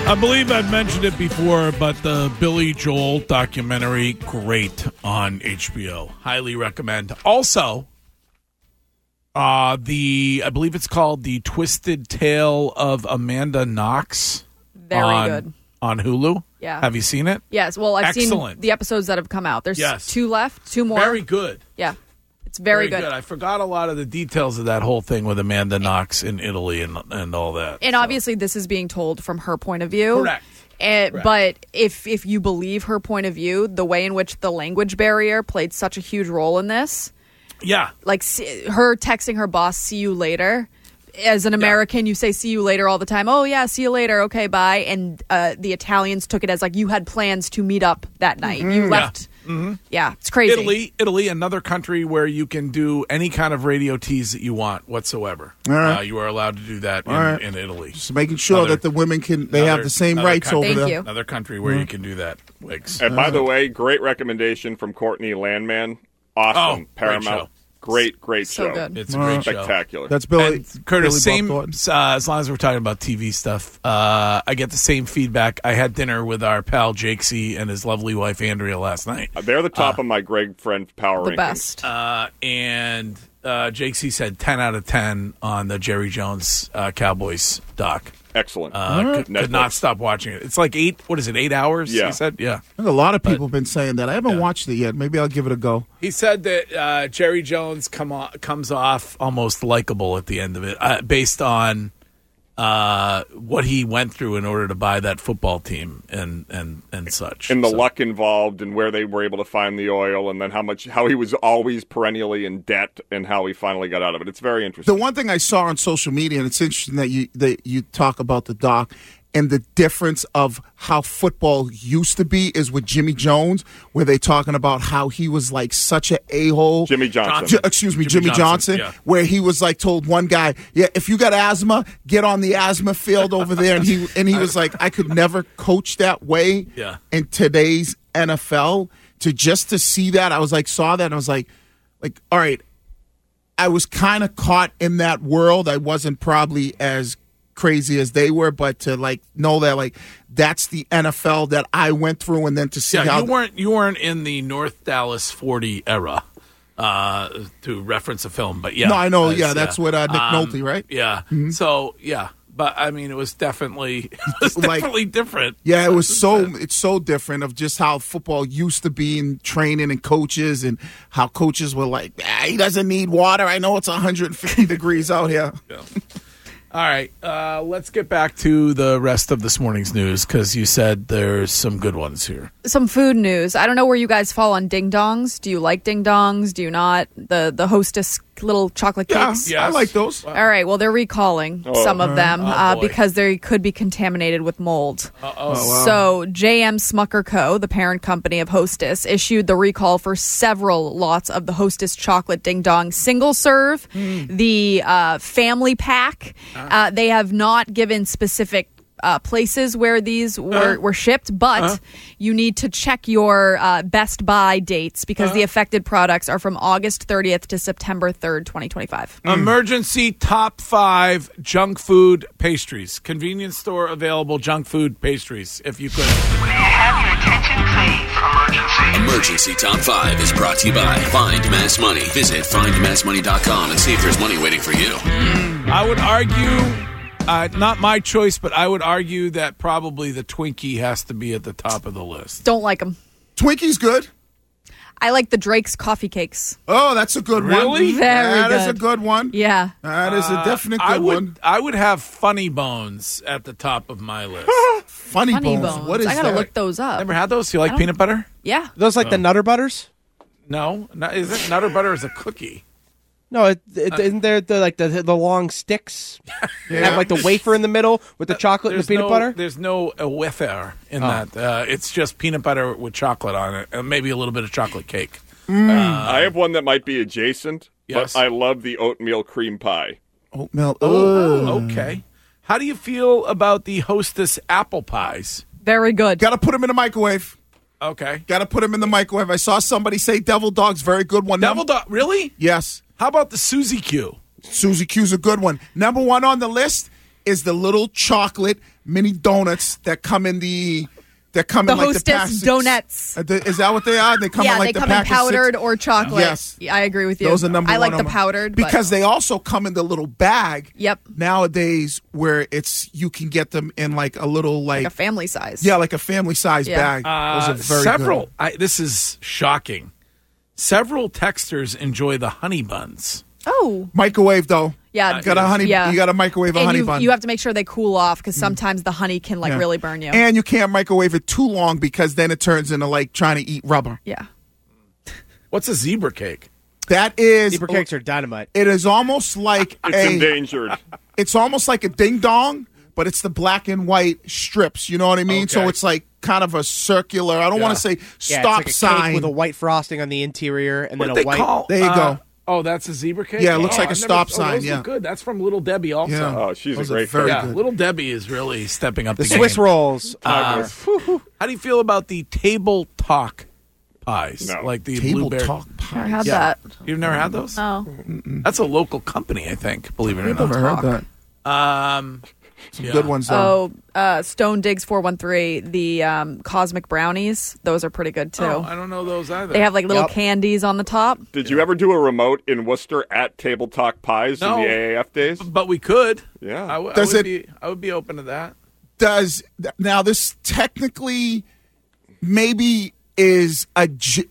I believe I've mentioned it before, but the Billy Joel documentary, great on HBO. Highly recommend. Also, I believe it's called The Twisted Tale of Amanda Knox. Very good. On Hulu? Yeah. Have you seen it? Yes. Well, I've Excellent. seen the episodes that have come out. There's 2 left, 2 more. Very good. Yeah. It's very good. I forgot a lot of the details of that whole thing with Amanda Knox in Italy and all that. And obviously this is being told from her point of view. Correct. But if you believe her point of view, the way in which the language barrier played such a huge role in this. Yeah. Like her texting her boss, see you later. As an American, you say see you later all the time. Oh, yeah, see you later. Okay, bye. And the Italians took it as like you had plans to meet up that night. You left. Yeah, it's crazy. Italy, another country where you can do any kind of radio tease that you want whatsoever. All right. You are allowed to do that in Italy. Just making sure that the women they have the same rights over there. Thank you. Another country where you can do that, Wiggs. And by the way, great recommendation from Courtney Landman. Awesome. Paramount. Great So show. good. It's a great show. Spectacular. That's Billy. And Curtis, Billy same. Bob Thornton. As long as we're talking about TV stuff, I get the same feedback. I had dinner with our pal Jake C. and his lovely wife Andrea last night. They're the top of my Greg Friend power The rankings. best. And Jake C. said 10 out of 10 on the Jerry Jones Cowboys doc. Excellent. Could not stop watching it. It's like 8 hours, Yeah. he said? Yeah. I think a lot of people have been saying that. I haven't watched it yet. Maybe I'll give it a go. He said that Jerry Jones comes off almost likable at the end of it, based on what he went through in order to buy that football team and such. And the luck involved and where they were able to find the oil and then how he was always perennially in debt and how he finally got out of it. It's very interesting. The one thing I saw on social media, and it's interesting that you talk about the doc, and the difference of how football used to be is with Jimmy Jones, where they talking about how he was like such an a-hole. Jimmy Johnson. Jimmy Johnson, yeah. where he was like told one guy, yeah, if you got asthma, get on the asthma field over there. And he was like, I could never coach that way in today's NFL. To see that, I was like, saw that, and I was like, all right, I was kind of caught in that world. I wasn't probably as crazy as they were, but to like know that like that's the NFL that I went through, and then to see how you weren't in the North Dallas 40 era, to reference a film, but no, I know, that's what Nick Nolte, right? Yeah, so but I mean, it was definitely different. Yeah, it was it's so different of just how football used to be in training and coaches, and how coaches were like, he doesn't need water. I know it's 150 degrees out here. Yeah. All right, let's get back to the rest of this morning's news, because you said there's some good ones here. Some food news. I don't know where you guys fall on ding dongs. Do you like ding dongs? Do you not? The Hostess little chocolate cakes? Yeah, I like those. All right, well, they're recalling some of them because they could be contaminated with mold. Wow. So J.M. Smucker Co., the parent company of Hostess, issued the recall for several lots of the Hostess chocolate ding dong single serve, the family pack. They have not given specific places where these were shipped, but you need to check your Best Buy dates, because the affected products are from August 30th to September 3rd, 2025. Emergency top 5 junk food pastries. Convenience store available junk food pastries, if you could. May I have your attention, please? Emergency Top 5 is brought to you by Find Mass Money. Visit findmassmoney.com and see if there's money waiting for you. I would argue, not my choice, but I would argue that probably the Twinkie has to be at the top of the list. Don't like them. Twinkie's good. I like the Drake's coffee cakes. Oh, that's a good one. Really? Very That is good. a good one. Yeah. That is a definite good one. I would have Funny Bones at the top of my list. Funny Funny bones. bones. What is I gotta that? look those up. Never had those? You like peanut butter? Yeah. Those like the Nutter Butters? No, is it Nutter Butter is a cookie? No, isn't there the long sticks? Have like the wafer in the middle with the chocolate and the peanut butter? There's no wafer in that. It's just peanut butter with chocolate on it, and maybe a little bit of chocolate cake. I have one that might be adjacent, Yes. but I love the oatmeal cream pie. Oatmeal. Okay. How do you feel about the Hostess apple pies? Very good. Got to put them in the microwave. Okay. Got to put them in the microwave. I saw somebody say Devil Dog's very good one. Devil Dog, really? Yes. How about the Suzy Q? Suzy Q's a good one. Number one on the list is the little chocolate mini donuts that come in the like Hostess the pack of donuts. Is that what they are? They come in like they the come in pack of powdered 6? or chocolate. Yes. Yeah, I agree with you. Those are number I one like on the my- powdered but- because they also come in the little bag. Yep. Nowadays, where you can get them in like a little like a family size. yeah, like a family size Yeah. bag. Those are very several. good. This is shocking. Several texters enjoy the honey buns. Oh. Microwave though. Yeah. You got a honey. Yeah. You got to microwave a And honey bun. you have to make sure they cool off because sometimes the honey can like Yeah. really burn you. And you can't microwave it too long because then it turns into like trying to eat rubber. Yeah. What's a zebra cake? That is. Zebra cakes are dynamite. It is almost like It's endangered. It's almost like a ding dong, but it's the black and white strips. You know what I mean? So Okay. it's like kind of a circular. I don't want to say Yeah, stop it's like a sign. cake with a white frosting on the interior and What then do a they white. call? There you go. Oh, that's a zebra cake. Yeah, it looks like a I've stop never- sign, those yeah. look good. That's from Little Debbie also. Yeah. Oh, she's Those a are great very cook. Yeah, good. Little Debbie is really stepping up The the Swiss game. rolls. How do you feel about the table talk pies? No. Like the Table blueberry. talk Never pie. had Yeah. that. You've never had those? Oh. That's a local company, I think. Believe it or Never not. heard that. Some Yeah. good ones though. Stone Diggs 413, the cosmic brownies. Those are pretty good too. Oh, I don't know those either. They have like little Yep. candies on the top. Did you ever do a remote in Worcester at Table Talk Pies No. in the AAF days? but we could. Yeah. I would be open to that. Now this technically maybe is a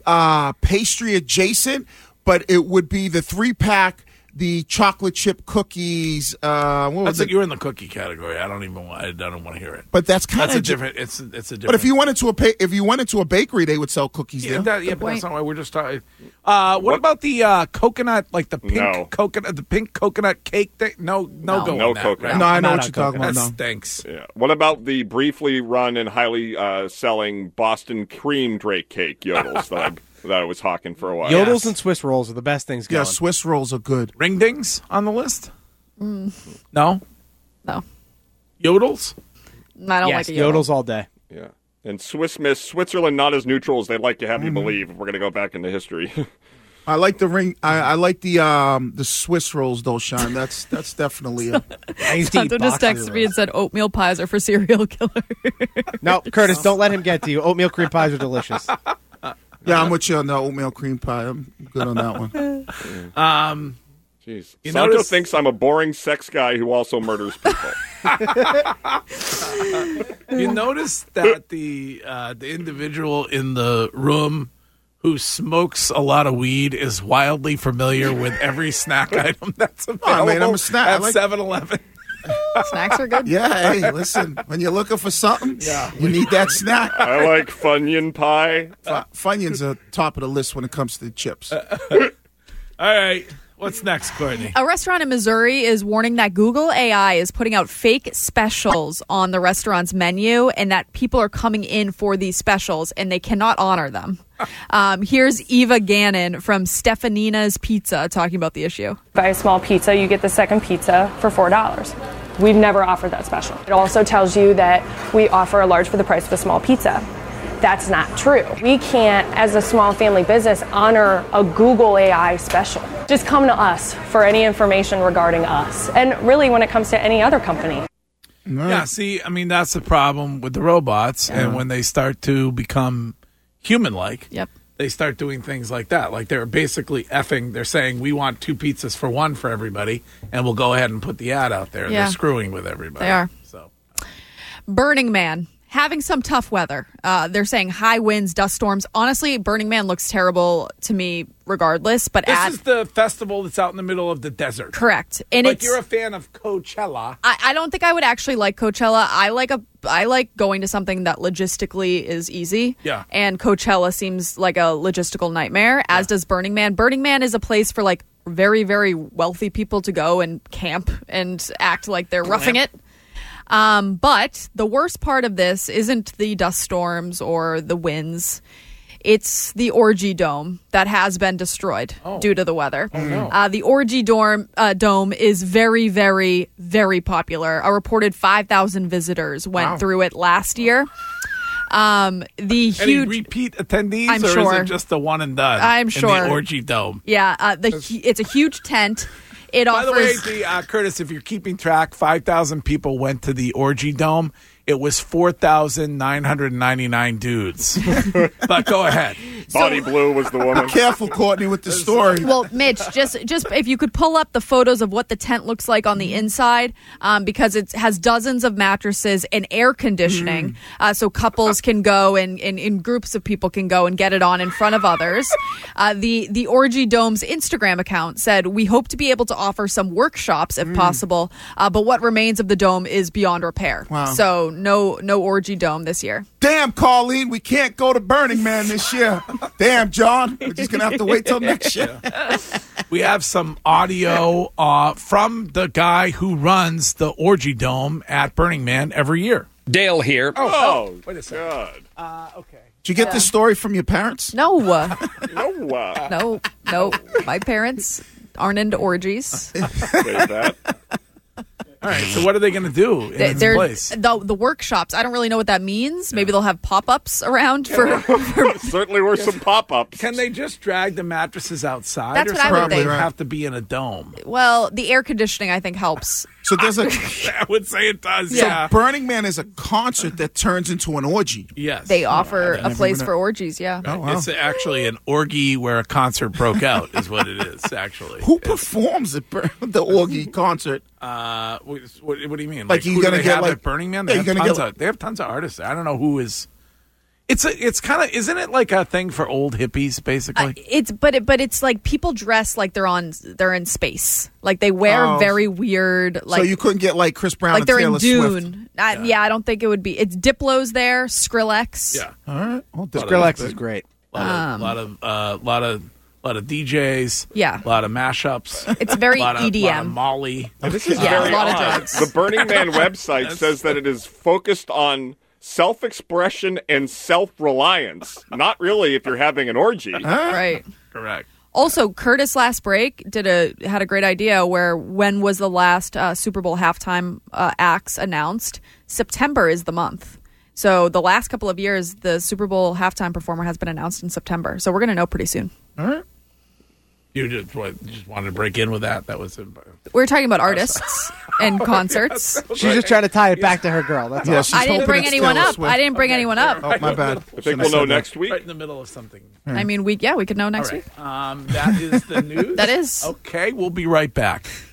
pastry adjacent, but it would be the 3-pack, the chocolate chip cookies. What was That's it? like you're in the cookie category. I don't want to hear it. But that's kind That's of a different. It's a different. But if you went into a bakery, they would sell cookies yeah, there. but that's point. not why we're just talking. What about the coconut, like the pink No. coconut, the pink coconut cake thing? No go No on that. coconut. Right? No, I know Not what on you're talking That about. No. stinks. Yeah. What about the briefly run and highly selling Boston cream Drake cake yodels that I was hawking for a while? Yodels Yes. and Swiss rolls are the best things going. Yeah, Swiss rolls are good. Ring dings on the list? No. No. Yodels? I don't Yes, like a yodel. yodels all day. Yeah. And Swiss Miss Switzerland not as neutral as they'd like to have you believe if we're going to go back into history. I like the ring. I like the Swiss rolls though, Sean. That's definitely a. I used to eat Santo just boxes. texted me and said oatmeal pies are for serial killers. No, Curtis, don't let him get to you. Oatmeal cream pies are delicious. Yeah, I'm with you on the oatmeal cream pie. I'm good on that one. Jeez. You Santo notice- thinks I'm a boring sex guy who also murders people. You notice that the individual in the room who smokes a lot of weed is wildly familiar with every snack item that's available I mean, I'm a snack. I at like- 7-Eleven. Snacks are good. Yeah, hey, listen. When you're looking for something, you need that snack. I like Funyun pie. Funyuns are top of the list when it comes to chips. All right. What's next, Courtney? A restaurant in Missouri is warning that Google AI is putting out fake specials on the restaurant's menu and that people are coming in for these specials and they cannot honor them. Here's Eva Gannon from Stefanina's Pizza talking about the issue. Buy a small pizza, you get the second pizza for $4. We've never offered that special. It also tells you that we offer a large for the price of a small pizza. That's not true. We can't, as a small family business, honor a Google AI special. Just come to us for any information regarding us. And really, when it comes to any other company. Yeah, see, I mean, that's the problem with the robots. And when they start to become human-like, Yep. they start doing things like that. Like they're basically they're saying, we want 2 pizzas for 1 for everybody, and we'll go ahead and put the ad out there. Yeah. They're screwing with everybody. They are. So. Burning Man. Having some tough weather. They're saying high winds, dust storms. Honestly, Burning Man looks terrible to me regardless. But This is the festival that's out in the middle of the desert. correct. And Like it's you're a fan of Coachella. I don't think I would actually like Coachella. I like going to something that logistically is easy. Yeah. And Coachella seems like a logistical nightmare, as does Burning Man. Burning Man is a place for like very, very wealthy people to go and camp and act like they're roughing it. But the worst part of this isn't the dust storms or the winds. It's the Orgy Dome that has been destroyed due to the weather. Oh, no. The Orgy Dome is very, very, very popular. A reported 5,000 visitors went through it last year. The Any huge repeat attendees, I'm or sure. is it just the one and done? I'm in sure. the Orgy Dome. Yeah, it's a huge tent. It By the way, offers. Curtis, if you're keeping track, 5,000 people went to the Orgy Dome. It was 4,999 dudes. But go ahead. Body Blue was the woman. Careful, Courtney, with the story. Well, Mitch, just if you could pull up the photos of what the tent looks like on the inside, because it has dozens of mattresses and air conditioning, so couples can go and in groups of people can go and get it on in front of others. The Orgy Dome's Instagram account said, "We hope to be able to offer some workshops if possible, but what remains of the dome is beyond repair." Wow. So no Orgy Dome this year. Damn, Colleen, we can't go to Burning Man this year. Damn, John, we're just going to have to wait till next year. We have some audio from the guy who runs the Orgy Dome at Burning Man every year. Dale here. Oh, wait a second. good. Okay. Did you get this story from your parents? No, No. no. My parents aren't into orgies. Say that. All right, so what are they going to do in this They're place? the workshops. I don't really know what that means. Maybe they'll have pop-ups around for Certainly were some pop-ups. Can they just drag the mattresses outside? That's or what I something? would think. They have to be in a dome. well, the air conditioning I think helps. So there's a I would say it does. Yeah. Burning Man is a concert that turns into an orgy. Yes. They offer a place even for orgies, yeah. Oh, wow. It's actually an orgy where a concert broke out, is what it is. Actually, Who performs at the orgy concert? What do you mean? Like, who you do gotta they get, have like- at Burning Man? Yeah, They you have gotta tons of artists there. I don't know who is. It's kind of, isn't it like a thing for old hippies basically? It's like people dress like they're in space. Like they wear very weird like So you couldn't get like Chris Brown like and they're Taylor in Swift. Dune. I don't think it would be. It's Diplo's there, Skrillex. Yeah, All right. Well, Skrillex is great. a lot of DJs. Yeah. a lot of mashups. It's very lot of EDM. Molly. This is Yeah, very a lot of odd. drugs. The Burning Man website says that it is focused on self-expression and self-reliance. Not really if you're having an orgy. Right. Correct. Also, Curtis last break had a great idea where when was the last Super Bowl halftime acts announced? September is the month. So the last couple of years, the Super Bowl halftime performer has been announced in September. So we're going to know pretty soon. All right. You just wanted to break in with that. That was. We're talking about artists and concerts. She's just trying to tie it back to her girl. That's all. Yeah, she's I didn't hoping bring it's anyone Taylor up. Swift. I didn't bring anyone up. Oh, my bad. I think we'll know next week. Right in the middle of something. I mean, we could know next week. That is the news. That is. Okay, we'll be right back.